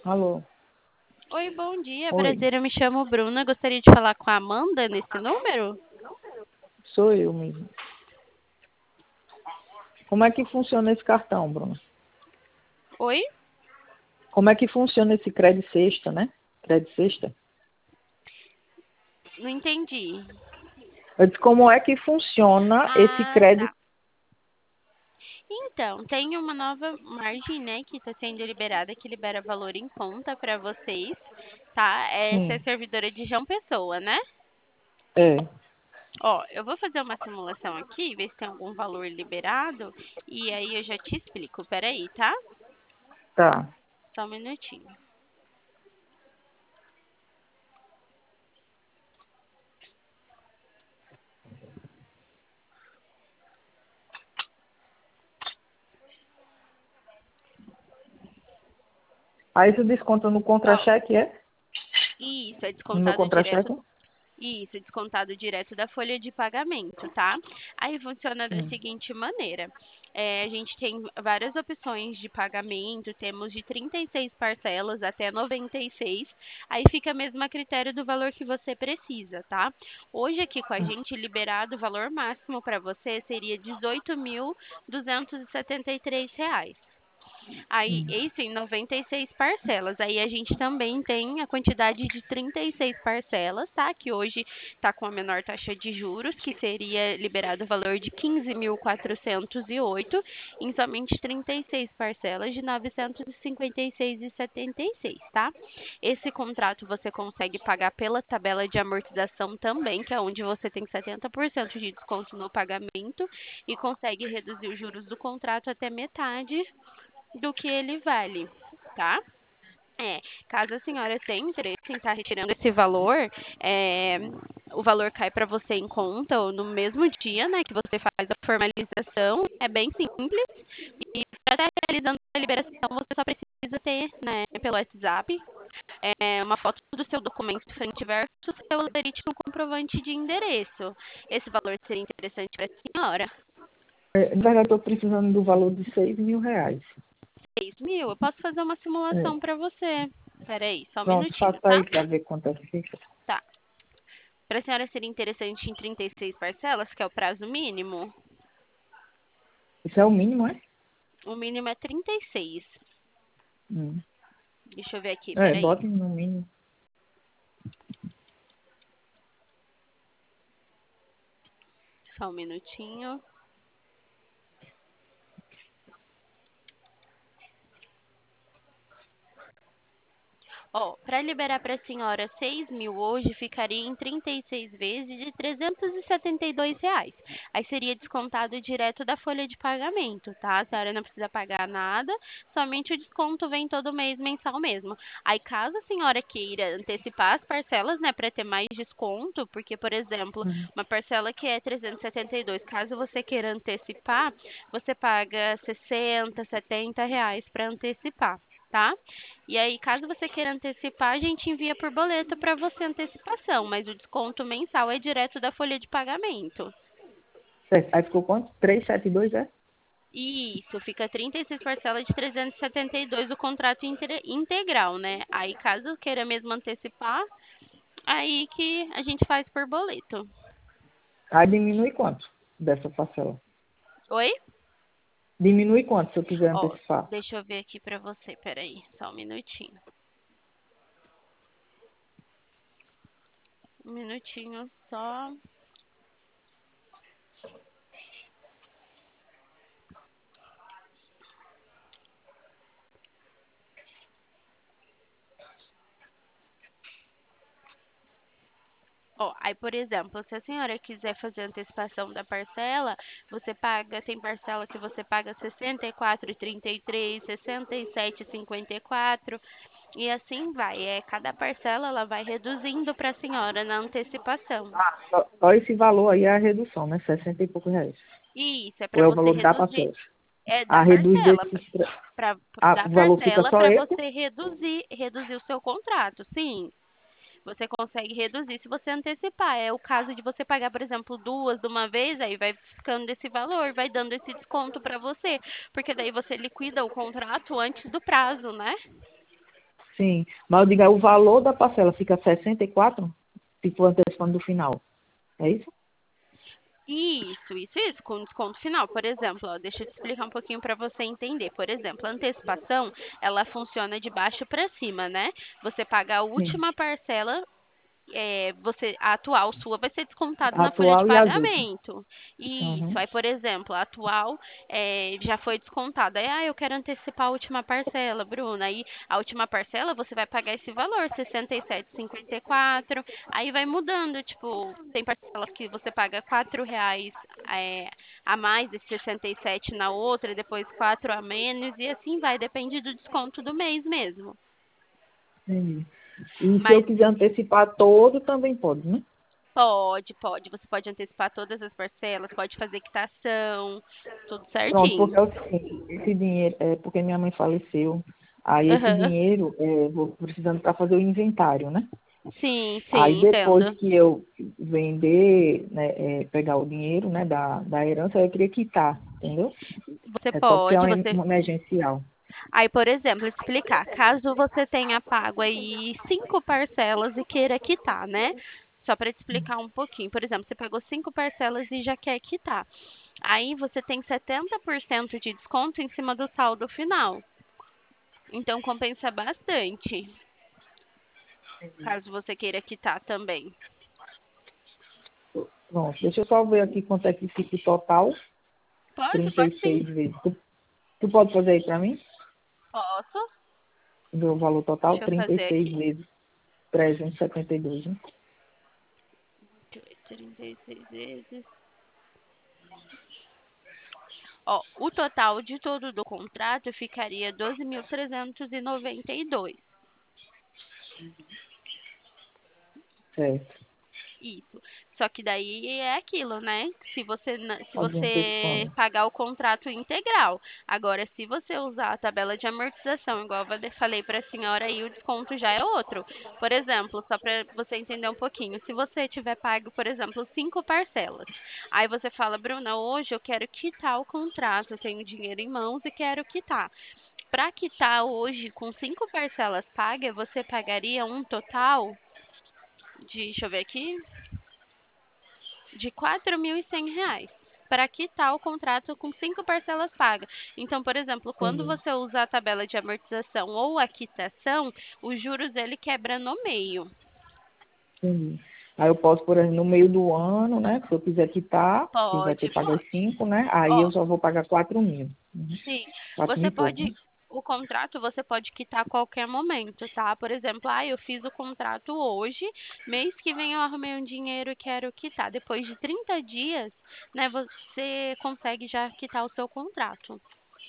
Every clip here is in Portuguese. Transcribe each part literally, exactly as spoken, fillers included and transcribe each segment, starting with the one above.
Alô? Oi, bom dia. Oi, Prazer, eu me chamo Bruna. Gostaria de falar com a Amanda nesse número? sou eu mesmo. Como é que funciona esse cartão, Bruno? Oi? Como é que funciona esse crédito sexta, né? Crédito sexta? Não entendi. Eu disse, como é que funciona esse Ah, crédito? tá. Então, tem uma nova margem, né, que está sendo liberada, que libera valor em conta para vocês, tá? Essa é Sim, a servidora de João Pessoa, né? é, Ó, eu vou fazer uma simulação aqui, ver se tem algum valor liberado, e aí eu já te explico. Peraí, tá? tá. Só um minutinho. Aí tu desconta no Ó, contra-cheque, é? isso é No meu descontado direto. contra-cheque? Isso, descontado direto da folha de pagamento, tá? Aí funciona da Hum, seguinte maneira. É, a gente tem várias opções de pagamento, temos de trinta e seis parcelas até noventa e seis, aí fica mesmo a critério do valor que você precisa, tá? Hoje aqui com a hum, gente liberado, o valor máximo para você seria dezoito mil duzentos e setenta e três reais. Aí, hum, isso em noventa e seis parcelas. Aí a gente também tem a quantidade de trinta e seis parcelas, tá? Que hoje está com a menor taxa de juros, que seria liberado o valor de quinze mil quatrocentos e oito em somente trinta e seis parcelas de novecentos e cinquenta e seis e setenta e seis, tá? Esse contrato você consegue pagar pela tabela de amortização também, que é onde você tem setenta por cento de desconto no pagamento e consegue reduzir os juros do contrato até metade do que ele vale, tá? É, caso a senhora tenha interesse em estar retirando esse valor, é, o valor cai para você em conta ou no mesmo dia, né, que você faz a formalização. É bem simples e para estar realizando a liberação você só precisa ter, né, pelo WhatsApp, é, uma foto do seu documento frente e verso, seu legítimo comprovante de endereço. Esse valor seria interessante para a senhora? é, na verdade, eu estou precisando do valor de seis mil reais. Seis mil? Eu posso fazer uma simulação É. para você. Peraí, só um Pronto, minutinho, faça tá? aí para ver quanto é que fica. Tá. Para a senhora seria interessante em trinta e seis parcelas, que é o prazo mínimo? Isso é o mínimo, é? O mínimo é trinta e seis. Hum. Deixa eu ver aqui, É, peraí. bote no mínimo. Só um minutinho. Ó, para liberar para a senhora seis mil hoje, ficaria em trinta e seis vezes de trezentos e setenta e dois reais. Aí seria descontado direto da folha de pagamento, tá? A senhora não precisa pagar nada, somente o desconto vem todo mês, mensal mesmo. Aí caso a senhora queira antecipar as parcelas, né, para ter mais desconto, porque, por exemplo, Hum. uma parcela que é trezentos e setenta e dois, caso você queira antecipar, você paga sessenta, setenta reais para antecipar, tá? E aí, caso você queira antecipar, a gente envia por boleto para você antecipação, mas o desconto mensal é direto da folha de pagamento. Certo. Aí ficou quanto? trezentos e setenta e dois, é? Isso, fica trinta e seis parcelas de trezentos e setenta e dois o contrato inte- integral, né? Aí, caso queira mesmo antecipar, aí que a gente faz por boleto. Aí diminui quanto dessa parcela? Oi? Diminui quanto se eu quiser Ó, antecipar? deixa eu ver aqui pra você, peraí, só um minutinho. Um minutinho só. Ó, aí, por exemplo, se a senhora quiser fazer antecipação da parcela, você paga, tem parcela que você paga sessenta e quatro e trinta e três, sessenta e sete e cinquenta e quatro, e assim vai. É, cada parcela ela vai reduzindo para a senhora na antecipação. Ah, só, só esse valor aí é a redução, né? sessenta e poucos reais. E isso é Ou para é o você valor da reduzir. parcela? É A da reduz parcela, desses... tre- para Ah, da o valor fica parcela só para esse? você reduzir, reduzir o seu contrato. Sim. Você consegue reduzir se você antecipar. É o caso de você pagar, por exemplo, duas de uma vez, aí vai ficando esse valor, vai dando esse desconto para você, porque daí você liquida o contrato antes do prazo, né? Sim, mas eu digo, é o valor da parcela fica sessenta e quatro se for antecipando do final. É isso? Isso, isso, isso, com desconto final. Por exemplo, ó, deixa eu te explicar um pouquinho para você entender. Por exemplo, a antecipação, ela funciona de baixo para cima, né? Você paga a Sim. última parcela, é, você, a atual sua vai ser descontada A na folha de atual e as últimas. pagamento. Isso. Uhum. Aí, por exemplo, a atual é, já foi descontada. Aí, ah, eu quero antecipar a última parcela, Bruna. Aí, a última parcela você vai pagar esse valor, sessenta e sete e cinquenta e quatro. Aí vai mudando, tipo, tem parcelas que você paga quatro reais é, a mais de sessenta e sete na outra, e depois quatro a menos, e assim vai, depende do desconto do mês mesmo. Entendi. E se eu Mas quiser antecipar todo, também pode, né? pode, pode. Você pode antecipar todas as parcelas, pode fazer quitação, tudo Pronto, certinho. porque é o seguinte, esse dinheiro, é porque minha mãe faleceu, aí esse Aham. dinheiro, é, vou precisando para fazer o inventário, né? Sim, Aí sim, depois entendo. que eu vender, né, é, pegar o dinheiro, né, da, da herança, eu queria quitar, entendeu? Você É só porque é pode, uma você. em- emergencial. Aí, por exemplo, explicar. Caso você tenha pago aí cinco parcelas e queira quitar, né? Só para te explicar um pouquinho. Por exemplo, você pagou cinco parcelas e já quer quitar. Aí você tem setenta por cento de desconto em cima do saldo final. Então compensa bastante, caso você queira quitar também. Pronto, deixa eu só ver aqui quanto é que fica o total, Pode, trinta pode e sim. seis vezes. Tu, tu pode fazer aí para mim? Posso? Ver o valor total, Deixa eu trinta e fazer seis aqui. vezes trezentos e setenta e dois, né? trinta e seis vezes. Ó, o total de todo do contrato ficaria doze mil trezentos e noventa e dois. Certo. Isso. Só que daí é aquilo, né? Se você, na- se Pode você antecipando. pagar o contrato integral. Agora, se você usar a tabela de amortização, igual eu va- falei para a senhora aí, o desconto já é outro. Por exemplo, só para você entender um pouquinho, se você tiver pago, por exemplo, cinco parcelas, aí você fala, Bruna, hoje eu quero quitar o contrato, eu tenho dinheiro em mãos e quero quitar. Para quitar hoje com cinco parcelas pagas, você pagaria um total de, deixa eu ver aqui, de quatro mil e cem reais para quitar o contrato com cinco parcelas pagas. Então, por exemplo, quando Entendi. você usa a tabela de amortização ou a quitação, os juros ele quebra no meio. Entendi. Aí eu posso, por exemplo, no meio do ano, né? Se eu quiser quitar, que vai ter Pode, que pagar os pode. cinco, né? Aí Ó, eu só vou pagar quatro mil. Uhum. sim, Quatro mil você e pouco, né? pode, o contrato você pode quitar a qualquer momento, tá? Por exemplo, ah, eu fiz o contrato hoje, mês que vem eu arrumei um dinheiro e quero quitar. Depois de trinta dias, né, você consegue já quitar o seu contrato.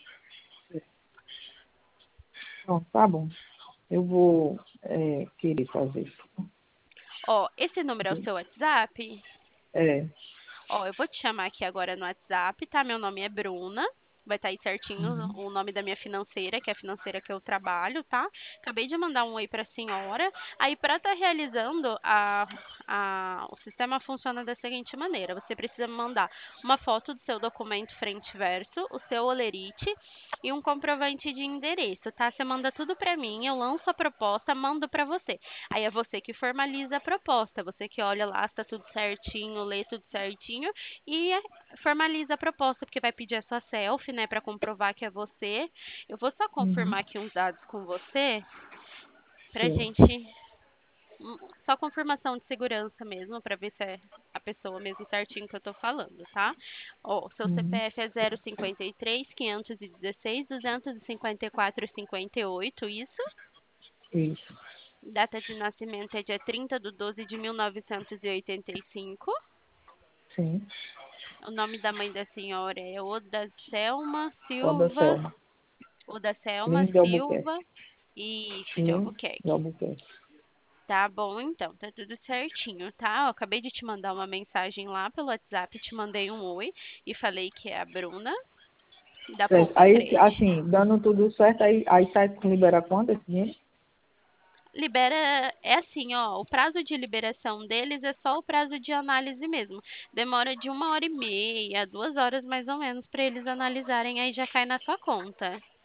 Pronto, tá bom. Eu vou é, querer fazer isso. Ó, esse número é o seu WhatsApp? É. Ó, eu vou te chamar aqui agora no WhatsApp, tá? Meu nome é Bruna. Vai estar aí certinho Uhum. o nome da minha financeira, que é a financeira que eu trabalho, tá? Acabei de mandar um oi para a senhora. Aí, para estar realizando, a, a, o sistema funciona da seguinte maneira: você precisa me mandar uma foto do seu documento frente e verso, o seu olerite e um comprovante de endereço, tá? Você manda tudo para mim, eu lanço a proposta, mando para você. Aí é você que formaliza a proposta, você que olha lá se tá tudo certinho, lê tudo certinho e é, formaliza a proposta, porque vai pedir a sua selfie, né, para comprovar que é você. Eu vou só Uhum. confirmar aqui uns dados com você, pra Certo. gente, hum, só confirmação de segurança mesmo, para ver se é a pessoa mesmo certinho que eu tô falando, tá? Ó, seu Uhum. C P F é zero cinquenta e três, quinhentos e dezesseis, duzentos e cinquenta e quatro, cinquenta e oito, isso? Isso. Data de nascimento é dia trinta de doze de mil novecentos e oitenta e cinco. Sim. O nome da mãe da senhora é Odacelma Toda Silva. Selma. Odacelma Lins de Silva. Albuquerque. Isso, de Lins de Albuquerque. Albuquerque. Tá bom, então, tá tudo certinho, tá? Eu acabei de te mandar uma mensagem lá pelo WhatsApp, te mandei um oi e falei que é a Bruna, da Certo. Poupa Aí, Cred. assim, dando tudo certo, aí, aí sai com liberar quanto esse dinheiro? Libera, é assim, ó, o prazo de liberação deles é só o prazo de análise mesmo. Demora de uma hora e meia, duas horas mais ou menos, para eles analisarem, aí já cai na sua conta.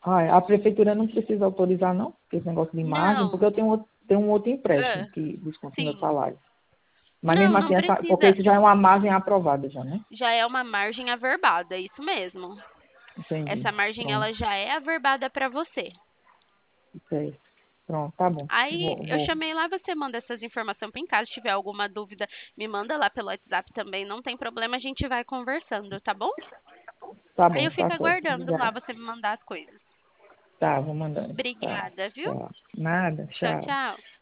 Ah, a prefeitura não precisa autorizar, não? Esse negócio de margem, porque Não. eu tenho, outro- tenho um outro empréstimo Ah, que desconta o meu sim. salário. Mas Não, mesmo não assim, essa, porque precisa. isso já é uma margem aprovada já, né? Já é uma margem averbada, isso mesmo. Entendi. Essa margem Pronto. ela já é averbada para você. Ok. Pronto, tá bom. Aí Vou, eu vou. chamei lá, você manda essas informações para em casa. Se tiver alguma dúvida, me manda lá pelo WhatsApp também. Não tem problema, a gente vai conversando, tá bom? Tá Aí bom, eu fico tá certo. aguardando lá Obrigada. você me mandar as coisas. Tá, vou mandando. Tá, Obrigada, viu? tchau. Nada, Tchau, tchau. tchau.